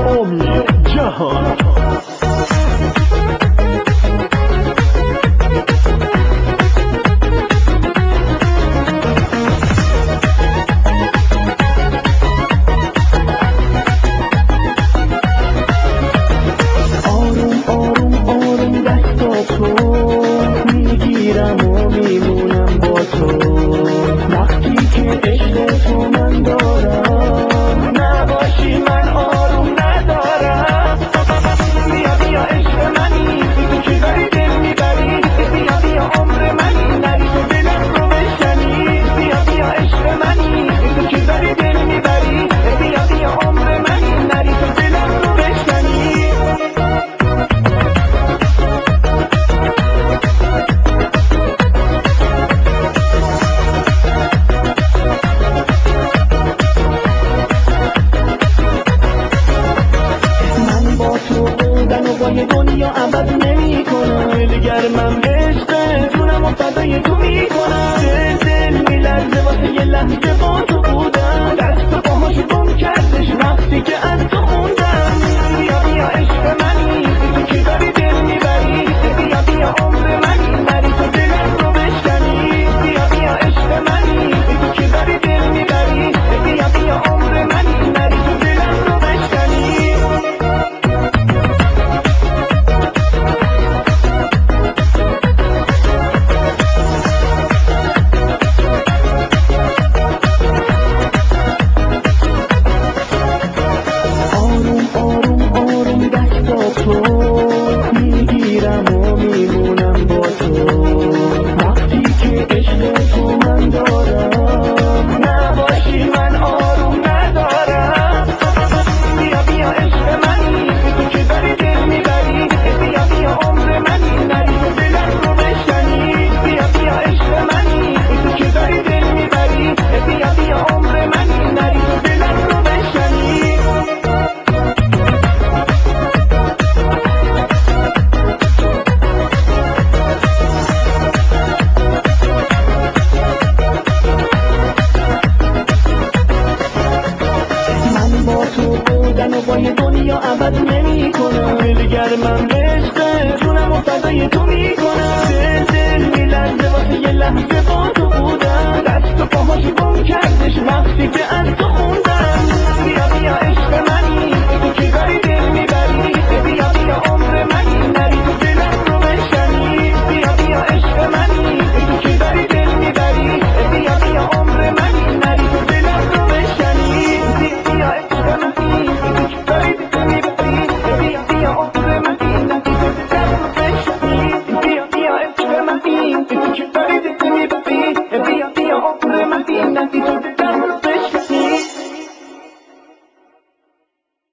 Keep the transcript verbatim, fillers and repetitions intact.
عمر جهان. آروم آروم آروم دستاتو میگیرم و میمونم با تو، وقتی که عشق تو من دارم نباشی من آروم ندارم. بیا بیا عشق منی، تو که داری دل میبری، بیا بیا عمر منی، نری تو دلم رو بشنی. بیا بیا عشق منی، تو که داری دل میبری، بیا بیا عمر منی، نری تو دلم رو بشنی. وای دنیا عوض نمی کنم، دلگر من عشق جونم و فدای تو می کنم. دل دل می لرزه واسه یه لحظه با تو بودم، دست و پاهاشو گم کردش وقتی که از تو خوندم. بیا بیا عشق منی، تو که داری دل میبری، بیا بیا عمر منی، نری تو دلم رو بشکنی. بیا بیا عشق منی، تو که داری دل میبری، بیا بیا عمر منی، نری تو دلم رو بشکنی. تو میگیرم و میمونم با تو، وقتی که عشق تو من دارم نباشی من آروم ندارم. بیا بیا عشق منی، تو که داری دل میبری، بیا بیا عمر منی، نری تو دلم رو بشنی. بیا بیا عشق منی، تو که داری دل میبری، بیا بیا عمر منی، نری تو دلم رو بشنی. وای دنیا عوض نمی کنم، دلگر من عشق جونم و فدای تو می کنم. دل دل می لرزه واسه یه لحظه با تو بودم، دست و پاهاشو گم کردش وقتی که از تو خوندم. بیا بیا